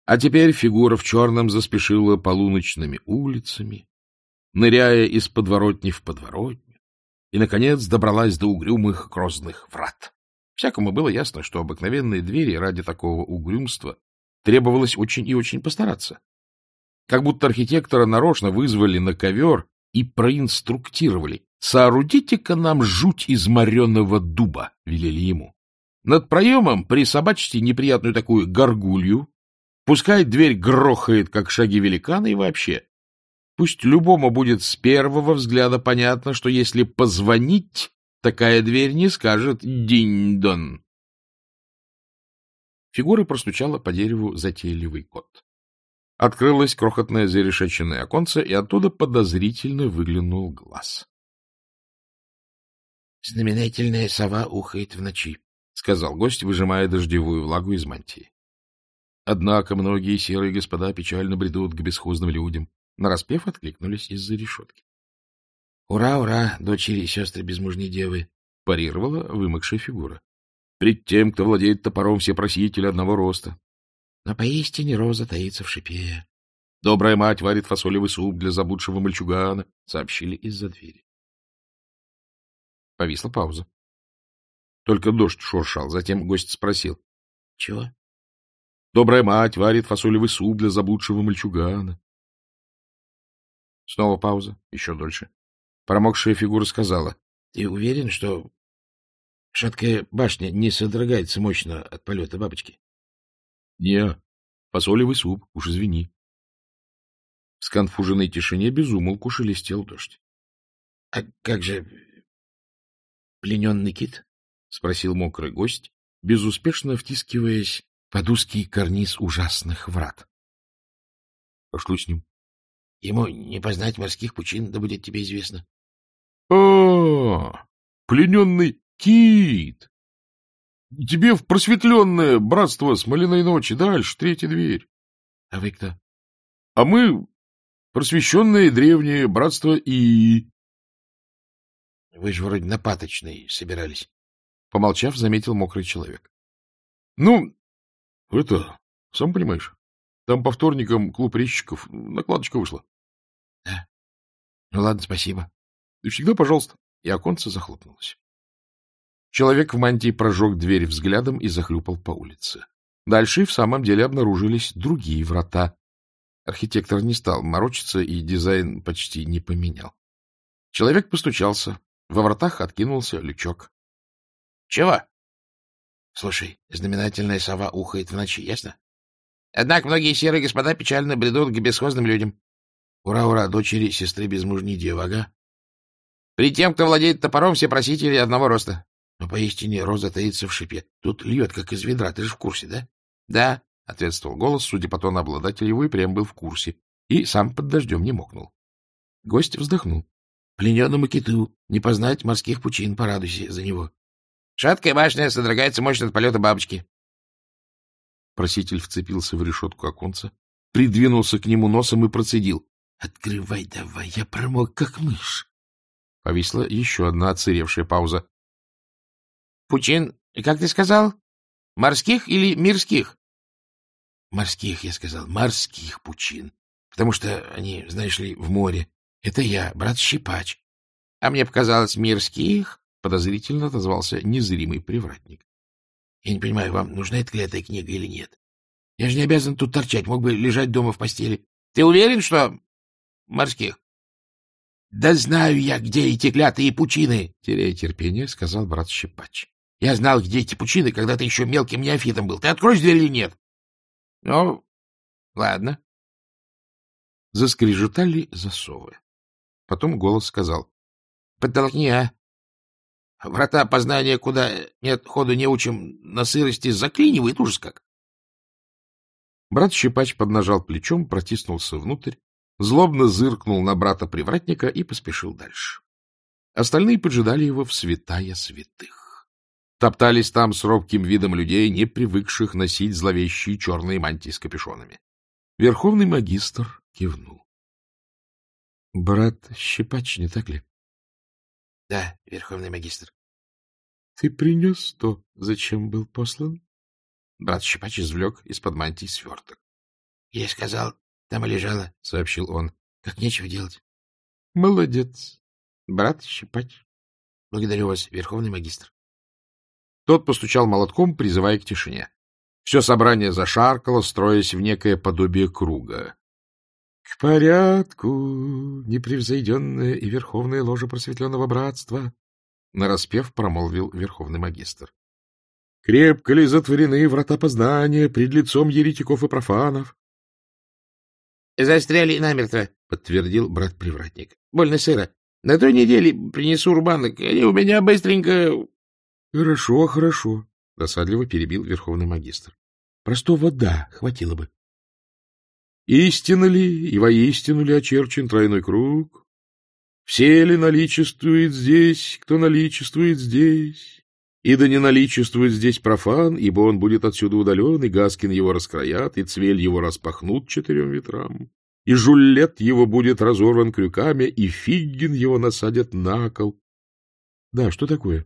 А теперь фигура в черном заспешила полуночными улицами, ныряя из подворотни в подворотню, и, наконец, добралась до угрюмых грозных врат. Всякому было ясно, что обыкновенные двери ради такого угрюмства требовалось очень и очень постараться. Как будто архитектора нарочно вызвали на ковер и проинструктировали. «Соорудите-ка нам жуть из мореного дуба», — велели ему. «Над проемом присобачьте неприятную такую горгулью, пускай дверь грохает, как шаги великана, и вообще. Пусть любому будет с первого взгляда понятно, что если позвонить, такая дверь не скажет «динь-дон». Фигура простучала по дереву затейливый кот. Открылось крохотное зарешеченное оконце, и оттуда подозрительно выглянул глаз. — Знаменательная сова ухает в ночи, — сказал гость, выжимая дождевую влагу из мантии. Однако многие серые господа печально бредут к бесхозным людям. Нараспев откликнулись из-за решетки. — Ура, ура, дочери и сестры безмужней девы! — парировала вымокшая фигура. — Пред тем, кто владеет топором, все просители одного роста. Но поистине роза таится в шипе. Добрая мать варит фасолевый суп для заблудшего мальчугана, — сообщили из-за двери. Повисла пауза. Только дождь шуршал. Затем гость спросил. — Чего? — Добрая мать варит фасолевый суп для заблудшего мальчугана. Снова пауза, еще дольше. Промокшая фигура сказала. — Ты уверен, что шаткая башня не содрогается мощно от полета бабочки? — Не, фасолевый суп, уж извини. В сконфуженной тишине безумолку шелестел дождь. — А как же плененный кит? — спросил мокрый гость, безуспешно втискиваясь под узкий карниз ужасных врат. — А что с ним? — Ему не познать морских пучин, да будет тебе известно. — плененный кит! Тебе в просветленное братство Смоляной ночи. Дальше, третья дверь. — А вы кто? — А мы просвещенное древнее братство и... — Вы же вроде на Паточной собирались. Помолчав, заметил мокрый человек. — Ну, это, сам понимаешь, там по вторникам клуб резчиков, накладочка вышла. — Да. Ну, ладно, спасибо. — И всегда пожалуйста. И оконце захлопнулось. Человек в мантии прожег дверь взглядом и захлюпал по улице. Дальше в самом деле обнаружились другие врата. Архитектор не стал морочиться и дизайн почти не поменял. Человек постучался. Во вратах откинулся лючок. — Чего? — Слушай, знаменательная сова ухает в ночи, ясно? Однако многие серые господа печально бредут к бесхозным людям. Ура, ура, дочери, сестры безмужней девы, ага. При тем, кто владеет топором, все просители одного роста. Но поистине роза таится в шипе. Тут льет, как из ведра, ты же в курсе, да? — Да, — ответствовал голос, судя по тону обладателя его, и прям был в курсе, и сам под дождем не мокнул. Гость вздохнул. — Плененному киту не познать морских пучин, порадуйся за него. Шаткая башня содрогается мощно от полета бабочки. Проситель вцепился в решетку оконца, придвинулся к нему носом и процедил. — Открывай давай, я промок, как мышь. Повисла еще одна отсыревшая пауза. — Пучин, как ты сказал? Морских или мирских? — Морских, я сказал, морских пучин. Потому что они, знаешь ли, в море. Это я, брат Щипач. — А мне показалось, мирских, — подозрительно отозвался незримый привратник. — Я не понимаю, вам нужна эта клятая книга или нет? Я же не обязан тут торчать, мог бы лежать дома в постели. — Ты уверен, что морских? — Да знаю я, где эти клятые пучины, — теряя терпение, сказал брат Щипач. — Я знал, где эти пучины, когда ты еще мелким неофитом был. Ты откроешь дверь или нет? — Ну, ладно. Заскрежетали засовы. Потом голос сказал. — Подтолкни, а? Врата познания, куда нет ходу неучим, на сырости заклинивает ужас как. Брат Щипач поднажал плечом, протиснулся внутрь, злобно зыркнул на брата-привратника и поспешил дальше. Остальные поджидали его в святая святых. Топтались там с робким видом людей, не привыкших носить зловещие черные мантии с капюшонами. Верховный магистр кивнул. — Брат Щипач, не так ли? — Да, верховный магистр. — Ты принес то, зачем был послан? Брат Щипач извлек из-под мантии сверток. — Я сказал, там и лежала, — сообщил он. — Как нечего делать. — Молодец, брат-щипач. — Благодарю вас, верховный магистр. Тот постучал молотком, призывая к тишине. Все собрание зашаркало, строясь в некое подобие круга. — К порядку, непревзойденное и верховное ложе просветленного братства! — нараспев промолвил верховный магистр. — Крепко ли затворены врата познания пред лицом еретиков и профанов? — Застряли намертво, — подтвердил брат-привратник. — Больно сыро. На той неделе принесу рубанок, они у меня быстренько... — Хорошо, хорошо, — досадливо перебил верховный магистр. — Простого «да» хватило бы. Истинно ли и воистину ли очерчен тройной круг? Все ли наличествует здесь, кто наличествует здесь? И да не наличествует здесь профан, ибо он будет отсюда удален, и Гаскин его раскроят, и цвель его распахнут 4 ветрам, и жуллет его будет разорван крюками, и фиггин его насадят на кол. Да, что такое?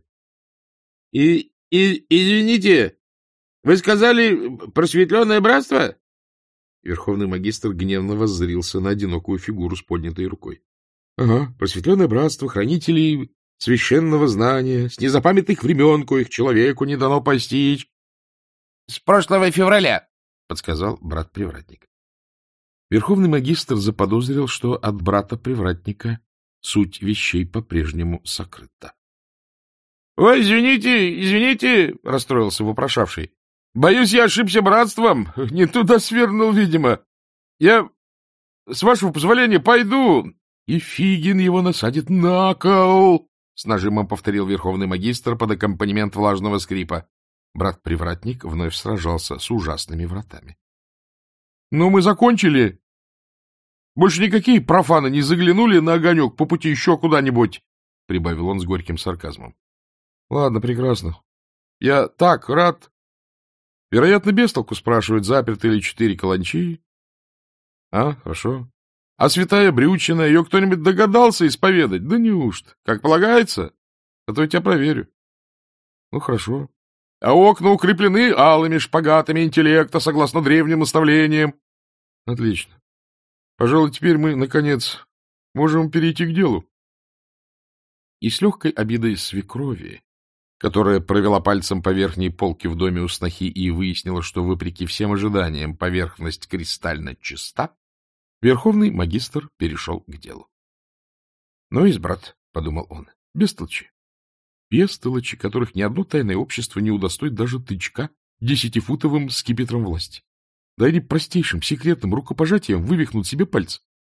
Извините, вы сказали просветленное братство? Верховный магистр гневно воззрился на одинокую фигуру с поднятой рукой. — Ага, просветленное братство, хранителей священного знания, с незапамятных времен, коих человеку не дано постичь. — С прошлого февраля, — подсказал брат-привратник. Верховный магистр заподозрил, что от брата-привратника суть вещей по-прежнему сокрыта. — Ой, извините, — расстроился вопрошавший. — Боюсь, я ошибся братством, не туда свернул, видимо. Я, с вашего позволения, пойду. — И фигин его насадит на кол, — с нажимом повторил верховный магистр под аккомпанемент влажного скрипа. Брат-привратник вновь сражался с ужасными вратами. — Ну, мы закончили. Больше никакие профаны не заглянули на огонек по пути еще куда-нибудь, — прибавил он с горьким сарказмом. — Ладно, прекрасно. Я так рад. Вероятно, без толку спрашивают, заперты ли 4 каланчи. А, хорошо. А святая брючина, ее кто-нибудь догадался исповедать? Да неужто? Как полагается? А то я тебя проверю. Ну, хорошо. А окна укреплены алыми шпагатами интеллекта, согласно древним наставлениям. Отлично. Пожалуй, теперь мы, наконец, можем перейти к делу. И с легкой обидой свекрови, которая провела пальцем по верхней полке в доме у снохи и выяснила, что, вопреки всем ожиданиям, поверхность кристально чиста, верховный магистр перешел к делу. — Ну, избрат, — подумал он, — бестолочи. Бестолочи, которых ни одно тайное общество не удостоит даже тычка 10-футовым скипетром власти. Да они простейшим секретным рукопожатием вывихнут себе пальцы.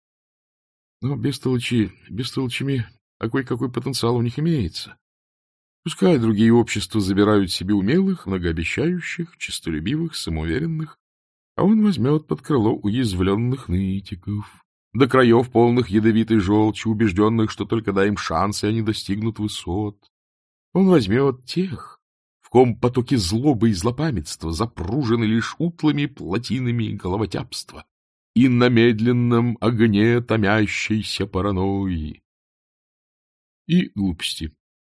Но бестолочами, а кое-какой потенциал у них имеется. Пускай другие общества забирают себе умелых, многообещающих, честолюбивых, самоуверенных, а он возьмет под крыло уязвленных нытиков, до краев полных ядовитой желчи, убежденных, что только дай им шанс, и они достигнут высот. Он возьмет тех, в ком потоки злобы и злопамятства запружены лишь утлыми плотинами головотяпства и на медленном огне томящейся паранойи. И глупости.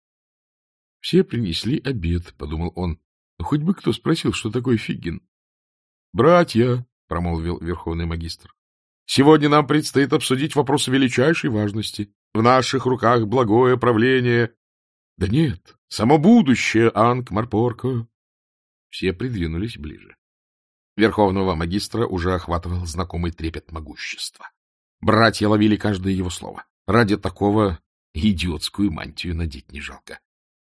Все принесли обед, — подумал он. Хоть бы кто спросил, что такое фигин. — Братья, — промолвил верховный магистр, — сегодня нам предстоит обсудить вопросы величайшей важности. В наших руках благое правление. Да нет, само будущее Анкмарпорка. Все придвинулись ближе. Верховного магистра уже охватывал знакомый трепет могущества. Братья ловили каждое его слово. Ради такого идиотскую мантию надеть не жалко.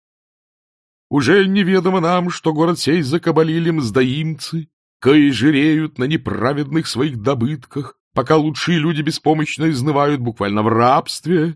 Уже неведомо нам, что город сей закабалили мздоимцы, кои жиреют на неправедных своих добытках, пока лучшие люди беспомощно изнывают буквально в рабстве.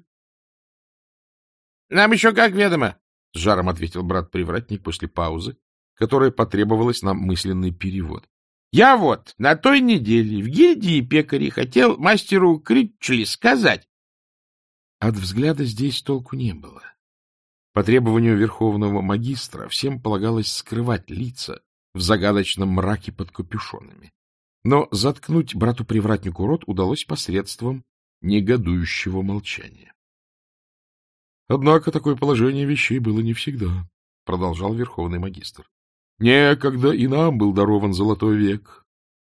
— Нам еще как ведомо, — с жаром ответил брат-привратник после паузы, которая потребовалась на мысленный перевод. — Я вот на той неделе в гильдии пекарей хотел мастеру Критчли сказать. От взгляда здесь толку не было. По требованию верховного магистра всем полагалось скрывать лица в загадочном мраке под капюшонами. Но заткнуть брату-привратнику рот удалось посредством негодующего молчания. — Однако такое положение вещей было не всегда, — продолжал верховный магистр. — Некогда и нам был дарован золотой век.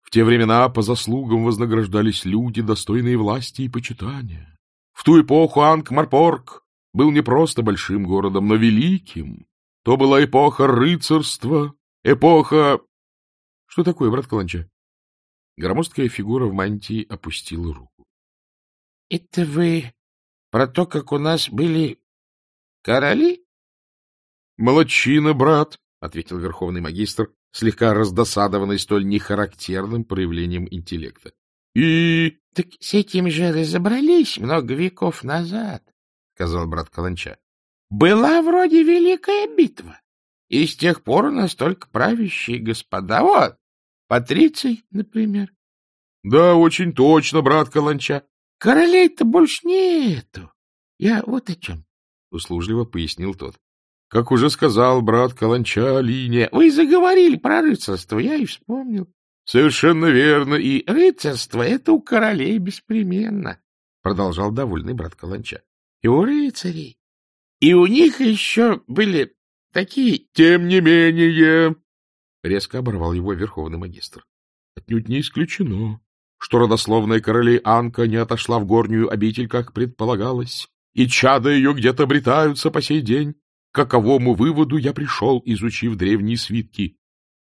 В те времена по заслугам вознаграждались люди, достойные власти и почитания. В ту эпоху Анкмарпорг был не просто большим городом, но великим. То была эпоха рыцарства, эпоха... Что такое, брат Каланча? Громоздкая фигура в мантии опустила руку. — Это вы про то, как у нас были короли? — Молодчина, брат, — ответил верховный магистр, слегка раздосадованный столь нехарактерным проявлением интеллекта. — И... — Так с этим же разобрались много веков назад, — сказал брат Каланча. — Была вроде великая битва, и с тех пор у нас только правящие господа. Вот, Патриций, например. — Да, очень точно, брат Каланча. — Королей-то больше нету. Я вот о чем, — услужливо пояснил тот. — Как уже сказал брат Каланча, линия... — Вы заговорили про рыцарство, я и вспомнил. — Совершенно верно, и... — Рыцарство — это у королей беспременно, — продолжал довольный брат Каланча. — И у рыцарей. И у них еще были такие... — Тем не менее... — резко оборвал его верховный магистр. — Отнюдь не исключено, что родословная королей Анка не отошла в горнюю обитель, как предполагалось, и чада ее где-то обретаются по сей день. К каковому выводу я пришел, изучив древние свитки.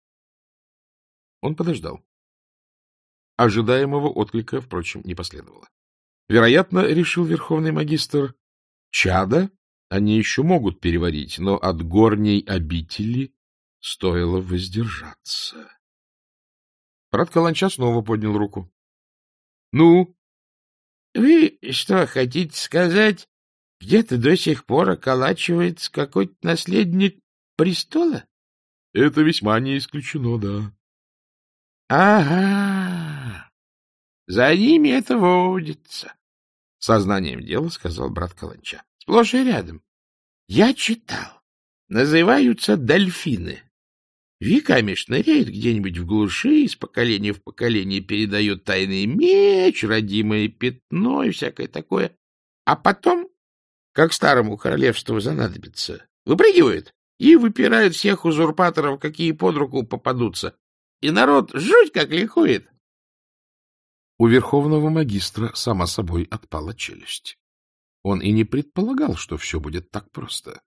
Он подождал. Ожидаемого отклика, впрочем, не последовало. Вероятно, решил верховный магистр, чада они еще могут переварить, но от горней обители стоило воздержаться. Брат Каланча снова поднял руку. — Ну? — Вы что, хотите сказать, где-то до сих пор околачивается какой-то наследник престола? — Это весьма не исключено, да. — Ага, за ними это водится, — сознанием дела сказал брат Каланча. — Сплошь и рядом. Я читал. Называются дельфины. Веками шныряют где-нибудь в глуши, из поколения в поколение передают тайный меч, родимое пятно и всякое такое. А потом, как старому королевству занадобится, выпрыгивают и выпирают всех узурпаторов, какие под руку попадутся. И народ жуть как ликует. У верховного магистра сама собой отпала челюсть. Он и не предполагал, что все будет так просто.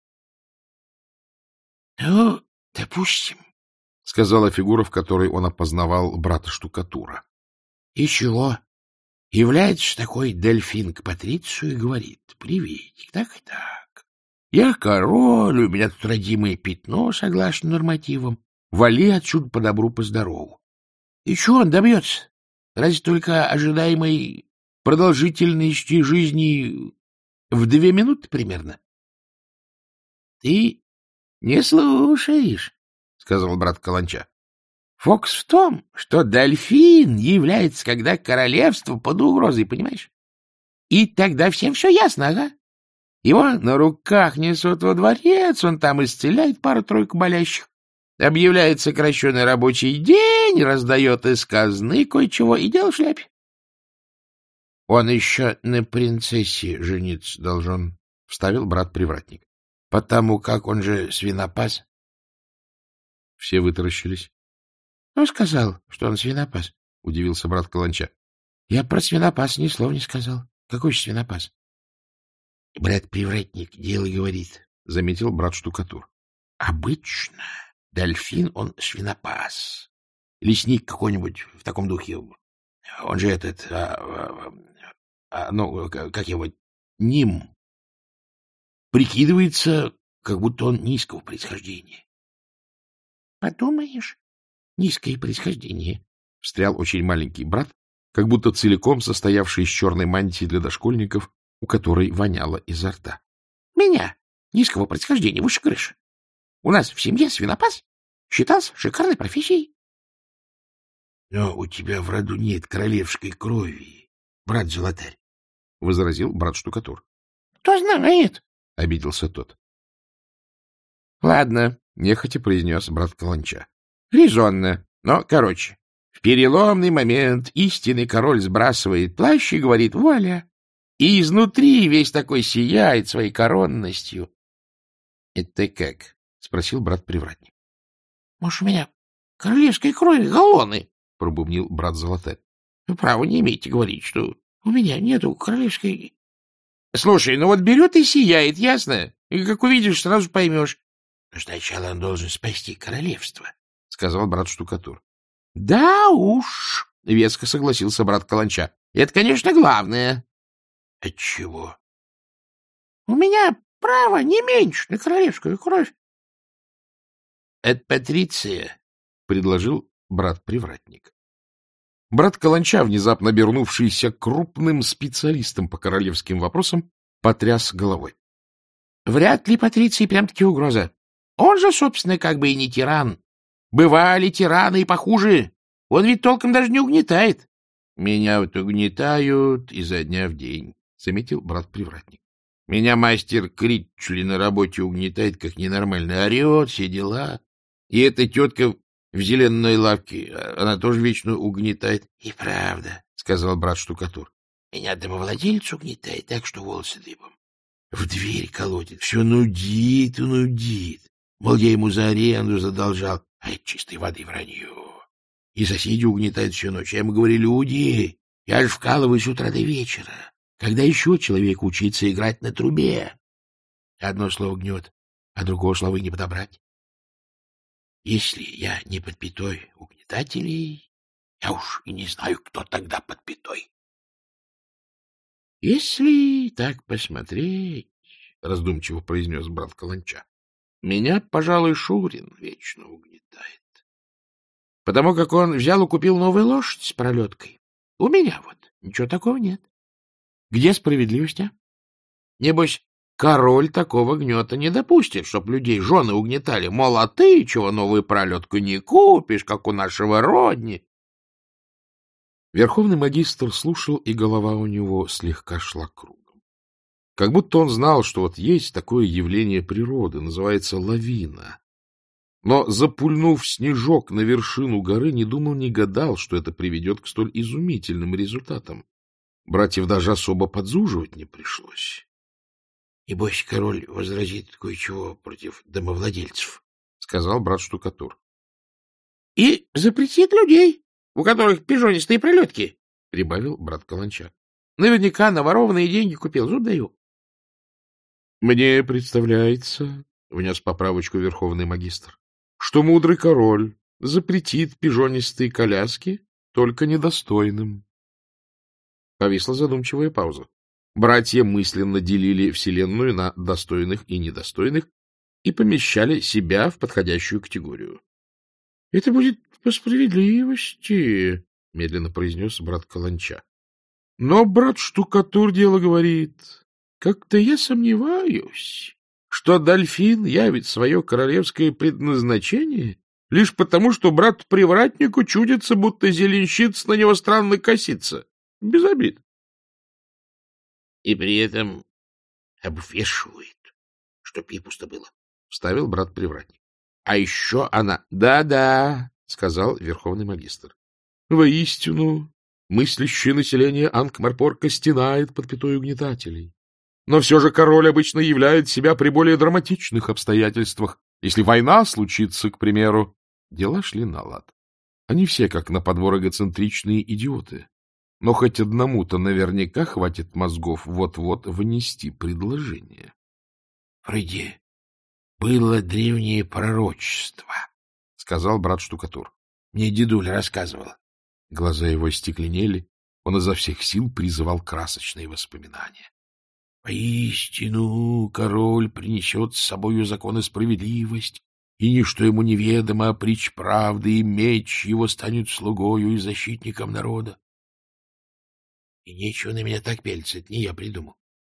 — Ну, допустим, — сказала фигура, в которой он опознавал брата-штукатура. — И чего? Является такой дельфин к Патрицию и говорит: приветик, так и так. Я король, у меня тут родимое пятно, согласно нормативам. Вали отсюда по добру, по здорову. И чего он добьется? Разве только ожидаемой продолжительности жизни в 2 минуты примерно? — Ты не слушаешь, — сказал брат Каланча. — Фокус в том, что дельфин является, когда королевство под угрозой, понимаешь? И тогда всем все ясно, ага. Его на руках несут во дворец, он там исцеляет пару-тройку болящих, объявляет сокращенный рабочий день, раздает из казны кое-чего и дело в шляпе. Он еще на принцессе жениться должен, — вставил брат-привратник. — Потому как он же свинопас. Все вытаращились. — Кто сказал, что он свинопас? — удивился брат Каланча. — Я про свинопас ни слова не сказал. Какой же свинопас? — Брат-привратник дело говорит, — заметил брат-штукатур. — Обычно дельфин он свинопас. Лесник какой-нибудь в таком духе. Он же этот... как его... Ним. Прикидывается, как будто он низкого происхождения. — Подумаешь, низкое происхождение, — встрял очень маленький брат, как будто целиком состоявший из черной мантии для дошкольников, у которой воняло изо рта. — Меня, низкого происхождения, выше крыши. У нас в семье свинопас считался шикарной профессией. — Но у тебя в роду нет королевской крови, брат-золотарь, — возразил брат-штукатур. — Кто знает, — обиделся тот. — Ладно, — нехотя произнес брат Каланча. — Резонно, но короче. В переломный момент истинный король сбрасывает плащ и говорит: «Вуаля!» И изнутри весь такой сияет своей коронностью. — Это как? — спросил брат-привратник. — Может, у меня королевской крови галлоны? — пробубнил брат Золоте. — Вы права не имеете говорить, что у меня нету королевской... — Слушай, ну вот берет и сияет, ясно? И как увидишь, сразу поймешь. — Но сначала он должен спасти королевство, — сказал брат-штукатур. — Да уж, — веско согласился брат Каланча. — Это, конечно, главное. — Отчего? — У меня право не меньше на королевскую кровь. — Это Патриция, — предложил брат-привратник. Брат Каланча, внезапно обернувшийся крупным специалистом по королевским вопросам, потряс головой. — Вряд ли Патриции прям-таки угроза. Он же, собственно, как бы и не тиран. Бывали тираны и похуже. Он ведь толком даже не угнетает. — Меня вот угнетают изо дня в день, — заметил брат-привратник. — Меня мастер Критчли на работе угнетает, как ненормально. Орет, все дела. И эта тетка в зеленой лавке, она тоже вечно угнетает. — И правда, — сказал брат-штукатур. — Меня домовладелец угнетает, так что волосы дыбом. В дверь колотит, все нудит и нудит. Мол, я ему за аренду задолжал, а это чистой воды вранье. И соседи угнетают всю ночь. Я ему говорю: люди, я же вкалываю с утра до вечера. Когда еще человек учится играть на трубе? Одно слово гнет, а другого слова не подобрать. Если я не подпятой угнетателей, я уж и не знаю, кто тогда подпятой. — Если так посмотреть, — раздумчиво произнес брат Каланча, — меня, пожалуй, Шурин вечно угнетает. Потому как он взял и купил новую лошадь с пролеткой. У меня вот ничего такого нет. Где справедливость, а? Небось, король такого гнета не допустит, чтоб людей жены угнетали. Мол, а ты чего новую пролетку не купишь, как у нашего родни? Верховный магистр слушал, и голова у него слегка шла кругом. Как будто он знал, что вот есть такое явление природы, называется лавина. Но, запульнув снежок на вершину горы, не думал, не гадал, что это приведет к столь изумительным результатам. Братьев даже особо подзуживать не пришлось. — Небось, король возразит кое-чего против домовладельцев, — сказал брат-штукатур. — И запретит людей, у которых пижонистые пролетки, — прибавил брат Каланча. — Наверняка наворованные деньги купил, зуб даю. — Мне представляется, — внес поправочку верховный магистр, — что мудрый король запретит пижонистые коляски только недостойным. Повисла задумчивая пауза. Братья мысленно делили вселенную на достойных и недостойных и помещали себя в подходящую категорию. — Это будет по справедливости, — медленно произнес брат Каланча. — Но брат-штукатур дело говорит. Как-то я сомневаюсь, что дельфин явит свое королевское предназначение лишь потому, что брат-привратнику чудится, будто зеленщица на него странно косится. Без обид. — И при этом обвешивает, чтоб ей пусто было, — вставил брат-привратник. — А еще она... — Да-да, — сказал верховный магистр. — Воистину, мыслящее население Анкмарпорка стенает под пятой угнетателей. Но все же король обычно являет себя при более драматичных обстоятельствах. Если война случится, к примеру, дела шли на лад. Они все, как на подбор, эгоцентричные идиоты. Но хоть одному-то наверняка хватит мозгов вот-вот внести предложение. — Вроде было древнее пророчество, — сказал брат-штукатур. — Мне дедуля рассказывал. Глаза его стекленели, он изо всех сил призывал красочные воспоминания. Поистину, король принесет с собою закон и справедливость, и ничто ему неведомо, а притч правды, и меч его станет слугою и защитником народа. И нечего на меня так пялиться, это не я придумал.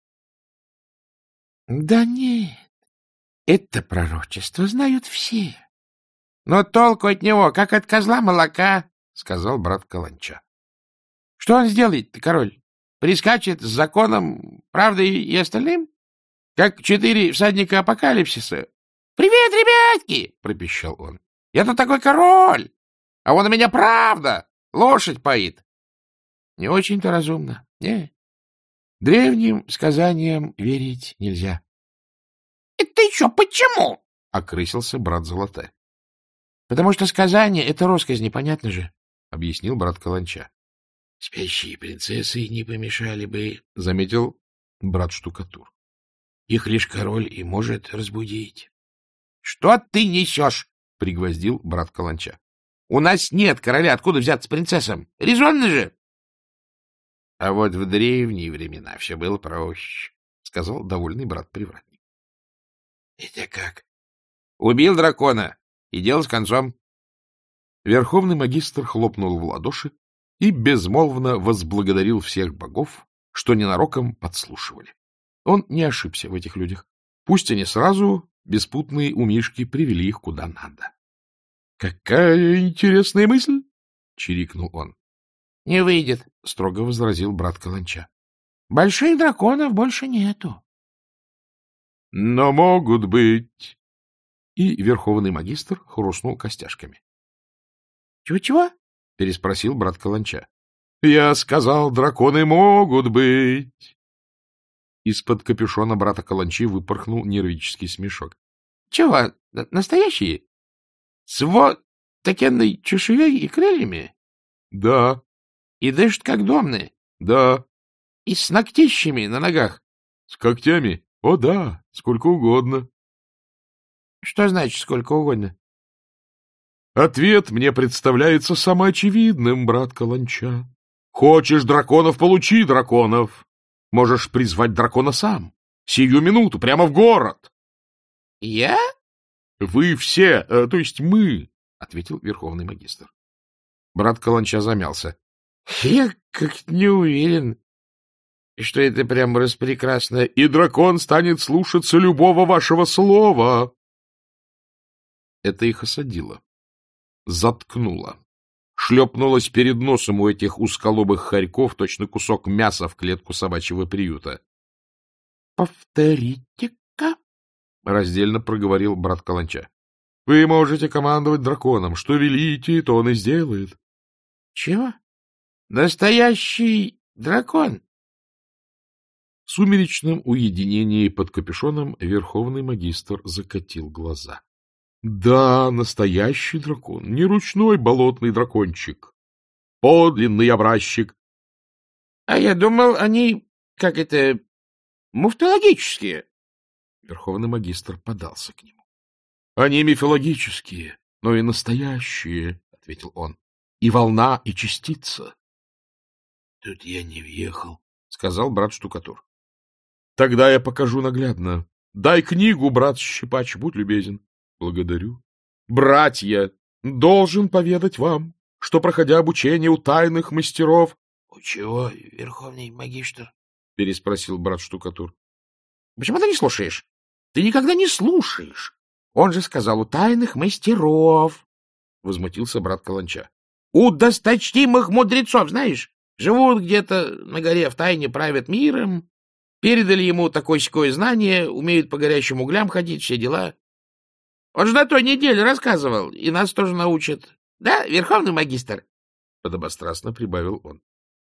— Да нет, это пророчество знают все. — Но толку от него, как от козла молока, — сказал брат Каланча. — Что он сделает-то, король? Прискачет с законом, правдой и остальным? Как 4 всадника апокалипсиса. — Привет, ребятки! — пропищал он. — Я тут такой король, а вон у меня правда, лошадь поит. Не очень-то разумно. Не. Древним сказаниям верить нельзя. — Это еще почему? — окрысился брат Золоте. — Потому что сказание — это росказни, понятно же. — объяснил брат Каланча. — Спящие принцессы не помешали бы, — заметил брат Штукатур. — Их лишь король и может разбудить. — Что ты несешь? — пригвоздил брат Каланча. — У нас нет короля, откуда взяться принцессам? Резонно же! — А вот в древние времена все было проще, — сказал довольный брат-привратник. — Это как? — Убил дракона, и дело с концом. Верховный магистр хлопнул в ладоши и безмолвно возблагодарил всех богов, что ненароком подслушивали. Он не ошибся в этих людях. Пусть они сразу, беспутные умишки, привели их куда надо. — Какая интересная мысль! — чирикнул он. — Не выйдет, — строго возразил брат Каланча. — Больших драконов больше нету. — Но могут быть. И верховный магистр хрустнул костяшками. Чего-чего? — переспросил брат Каланча. — Я сказал, драконы могут быть. Из-под капюшона брата Каланчи выпорхнул нервический смешок. — Чего, настоящие? С вот такенной чешуей и крыльями? — Да. — И дышат как домные? — Да. — И с ногтищами на ногах? — С когтями? О, да, сколько угодно. — Что значит сколько угодно? Ответ мне представляется самоочевидным, брат Каланча. Хочешь драконов — получи драконов. Можешь призвать дракона сам. Сию минуту, прямо в город. — Я? — Вы все, то есть мы, — ответил верховный магистр. Брат Каланча замялся. — Я как-то не уверен, что это прямо распрекрасно. И дракон станет слушаться любого вашего слова. Это их осадило. Заткнуло. Шлепнулось перед носом у этих узколобых хорьков точно кусок мяса в клетку собачьего приюта. — Повторите-ка, — раздельно проговорил брат Каланча. — Вы можете командовать драконом. Что велите, то он и сделает. — Чего? Настоящий дракон? В сумеречном уединении под капюшоном верховный магистр закатил глаза. Да, настоящий дракон, не ручной болотный дракончик. Подлинный образчик. А я думал, они, как это, муфтологические. Верховный магистр подался к нему. Они мифологические, но и настоящие, — ответил он. И волна, и частица. Тут я не въехал, — сказал брат Штукатур. Тогда я покажу наглядно. Дай книгу, брат Щипач, будь любезен. Благодарю. Братья, должен поведать вам, что, проходя обучение у тайных мастеров... — У чего, верховный магистр? — переспросил брат Штукатур. — Почему ты не слушаешь? Ты никогда не слушаешь. Он же сказал, у тайных мастеров. — возмутился брат Каланча. — У досточтимых мудрецов, знаешь, живут где-то на горе в тайне, правят миром. Передали ему такое-сякое знание, умеют по горящим углям ходить, все дела. Он же на той неделе рассказывал, и нас тоже научат. Да, верховный магистр? — подобострастно прибавил он.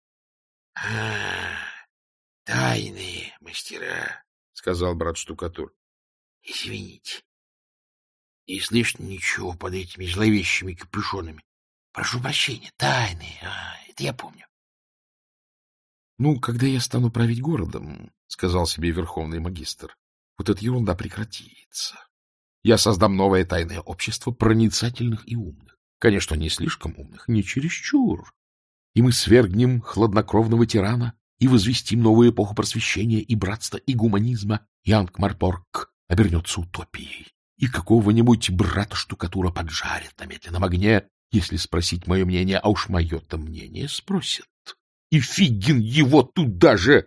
— Тайные мастера, — сказал брат Штукатур. — Извините, не слышно ничего под этими зловещими капюшонами. Прошу прощения, тайные, это я помню. — Ну, когда я стану править городом, — сказал себе верховный магистр, — вот эта ерунда прекратится. Я создам новое тайное общество проницательных и умных. Конечно, не слишком умных, не чересчур. И мы свергнем хладнокровного тирана и возвестим новую эпоху просвещения и братства, и гуманизма, и Анкмарпорг обернется утопией. И какого-нибудь брата-штукатура поджарят на медленном огне, если спросить мое мнение, а уж мое-то мнение спросят. И Фигин его туда же!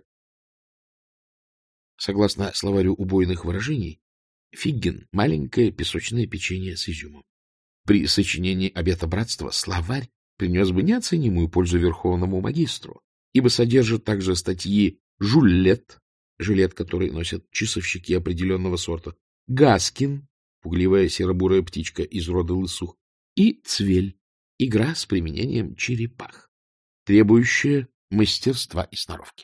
Согласно словарю убойных выражений, Фигин — маленькое песочное печенье с изюмом. При сочинении «Обета братства» словарь принес бы неоценимую пользу верховному магистру, ибо содержит также статьи «Жулет», жилет, который носят часовщики определенного сорта, «Гаскин», пугливая серо-бурая птичка из рода лысух, и «Цвель», игра с применением черепах, требующая мастерства и сноровки.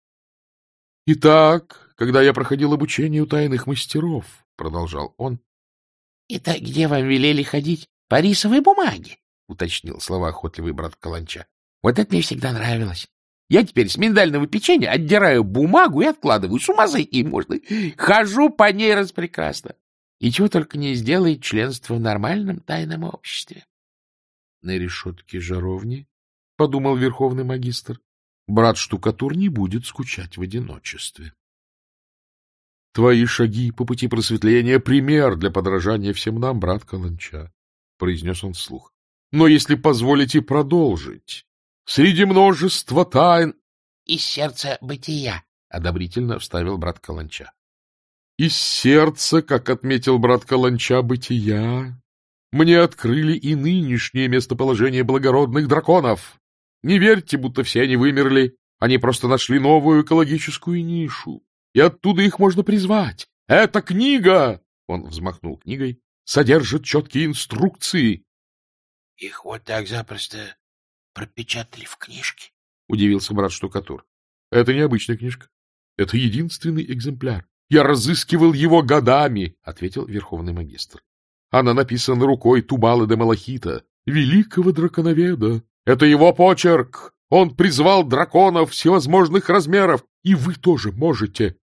Итак, когда я проходил обучение у тайных мастеров, — продолжал он. — Это где вам велели ходить? По рисовой бумаге? — уточнил словоохотливый брат Каланча. — Вот это мне всегда нравилось. Я теперь с миндального печенья отдираю бумагу и откладываю. С ума сойти можно. Хожу по ней распрекрасно. И чего только не сделает членство в нормальном тайном обществе. — На решетке жаровни, — подумал верховный магистр, — брат-штукатур не будет скучать в одиночестве. — Твои шаги по пути просветления — пример для подражания всем нам, брат Каланча, — произнес он вслух. — Но если позволите продолжить, среди множества тайн... — Из сердца бытия, — одобрительно вставил брат Каланча. — Из сердца, как отметил брат Каланча, бытия, мне открыли и нынешнее местоположение благородных драконов. Не верьте, будто все они вымерли, они просто нашли новую экологическую нишу, и оттуда их можно призвать. Эта книга, — он взмахнул книгой, — содержит четкие инструкции. — Их вот так запросто пропечатали в книжке, — удивился брат-штукатур. — Это необычная книжка. Это единственный экземпляр. Я разыскивал его годами, — ответил верховный магистр. Она написана рукой Тубала де Малахита, великого драконоведа. Это его почерк. Он призвал драконов всевозможных размеров, и вы тоже можете.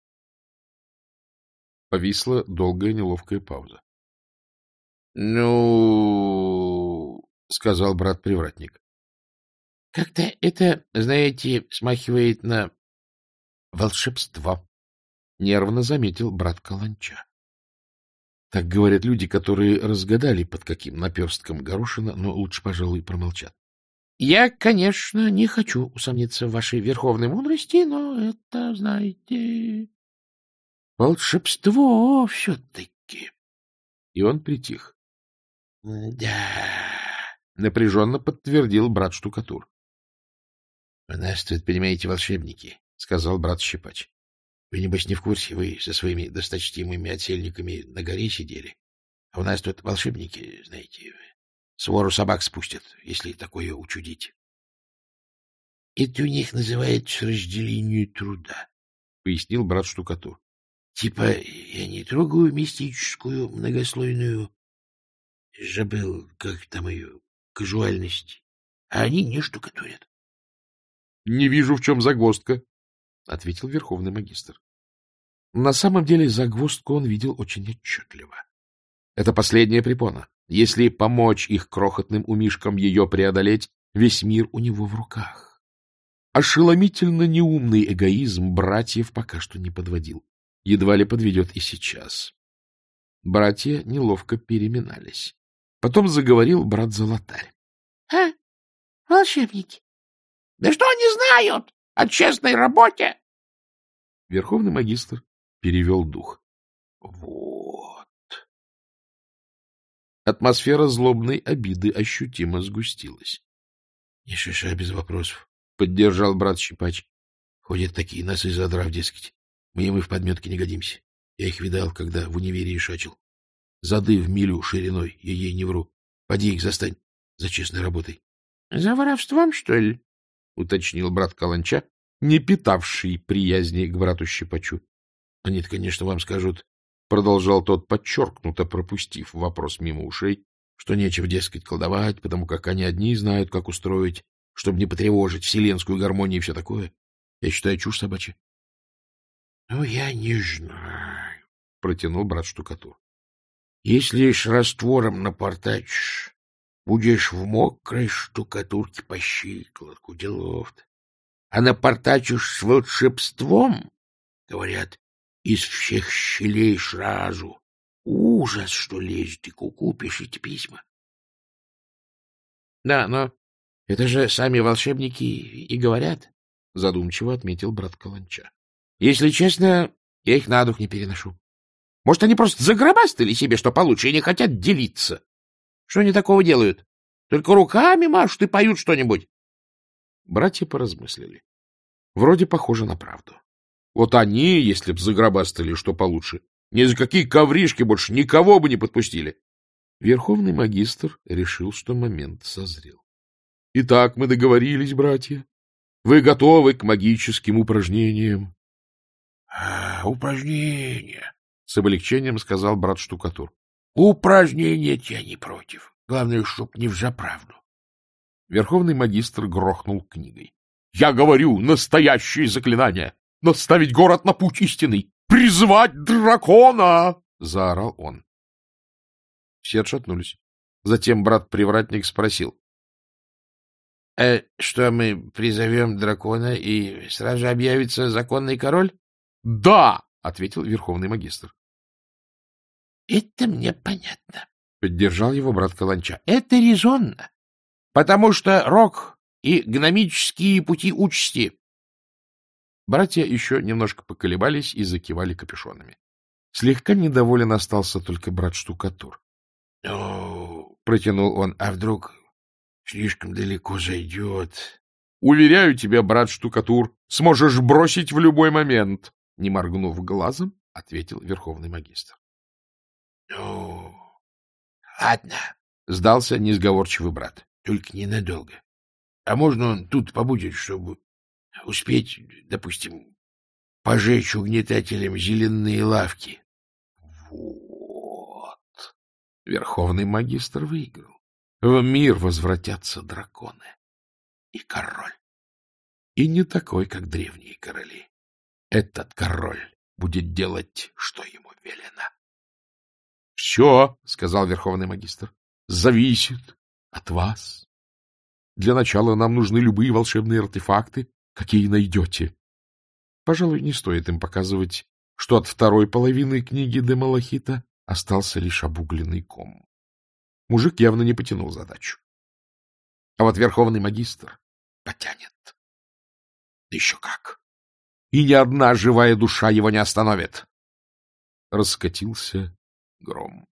Повисла долгая неловкая пауза. — Ну, — сказал брат-привратник, — как-то это, знаете, смахивает на волшебство, — нервно заметил брат Каланча. Так говорят люди, которые разгадали, под каким наперстком горошина, но лучше, пожалуй, промолчат. — Я, конечно, не хочу усомниться в вашей верховной мудрости, но это, знаете, волшебство все-таки. И он притих. — Да, — напряженно подтвердил брат-штукатур. — У нас тут, понимаете, волшебники, — сказал брат-щипач. Вы, небось, не в курсе, вы со своими досточтимыми отшельниками на горе сидели. А у нас тут волшебники, знаете, свору собак спустят, если такое учудить. — Это у них называется разделение труда, — пояснил брат-штукатур. — Типа я не трогаю мистическую многослойную, забыл, как там ее, казуальность, а они не штукатурят. — Не вижу, в чем загвоздка, — ответил верховный магистр. На самом деле загвоздку он видел очень отчетливо. Это последняя препона. Если помочь их крохотным умишкам ее преодолеть, весь мир у него в руках. Ошеломительно неумный эгоизм братьев пока что не подводил. Едва ли подведет и сейчас. Братья неловко переминались. Потом заговорил брат-золотарь. — волшебники! Да что они знают о честной работе? Верховный магистр перевел дух. Вот. Атмосфера злобной обиды ощутимо сгустилась. — Не шиша без вопросов, — поддержал брат-щипач. — Ходят такие носы задрав, дескать. Мы в подметке не годимся. Я их видал, когда в универе шачил. Зады в милю шириной, я ей не вру. Поди их застань за честной работой. — За воровством, что ли? — уточнил брат Каланча, не питавший приязни к брату-щипачу. — Они-то, конечно, вам скажут, — продолжал тот, подчеркнуто пропустив вопрос мимо ушей, что нечего, дескать, колдовать, потому как они одни знают, как устроить, чтобы не потревожить вселенскую гармонию и все такое. Я считаю, чушь собачья. — Ну, я не знаю, — протянул брат-штукатур. — Если ж раствором напортачишь, будешь в мокрой штукатурке по щиколотку, делов-то. А напортачишь с волшебством, говорят, из всех щелей сразу. Ужас, что лезет, и куку пишите письма. — Да, но это же сами волшебники и говорят, — задумчиво отметил брат Каланча. — Если честно, я их на дух не переношу. Может, они просто загробастали себе что получше и не хотят делиться? Что они такого делают? Только руками машут и поют что-нибудь. Братья поразмыслили. Вроде похоже на правду. Вот они, если б загробастали что получше, ни за какие ковришки больше никого бы не подпустили. Верховный магистр решил, что момент созрел. — Итак, мы договорились, братья. Вы готовы к магическим упражнениям? — Упражнения, — с облегчением сказал брат-штукатур. — Упражнения я не против. Главное, чтоб не взаправду. Верховный магистр грохнул книгой. — Я говорю, настоящее заклинание! Наставить город на путь истинный! Призвать дракона! — заорал он. Все отшатнулись. Затем брат-привратник спросил. — Что, мы призовем дракона, и сразу же объявится законный король? — Да! — ответил верховный магистр. — Это мне понятно, — поддержал его брат Каланча. — Это резонно, потому что рок и гномические пути участи. Братья еще немножко поколебались и закивали капюшонами. Слегка недоволен остался только брат-штукатур. — Ну, — протянул он, — а вдруг слишком далеко зайдет? — Уверяю тебя, брат-штукатур, сможешь бросить в любой момент, — не моргнув глазом, ответил верховный магистр. — Ну, ладно, — сдался несговорчивый брат, — только ненадолго. А можно он тут побудет, чтобы успеть, допустим, пожечь угнетателям зеленые лавки? Вот. Верховный магистр выиграл. В мир возвратятся драконы. И король. И не такой, как древние короли. Этот король будет делать, что ему велено. — Все, — сказал верховный магистр, — зависит от вас. Для начала нам нужны любые волшебные артефакты, какие найдете. Пожалуй, не стоит им показывать, что от второй половины книги де Малахита остался лишь обугленный ком. Мужик явно не потянул задачу. А вот верховный магистр потянет. Да еще как! И ни одна живая душа его не остановит. Раскатился гром.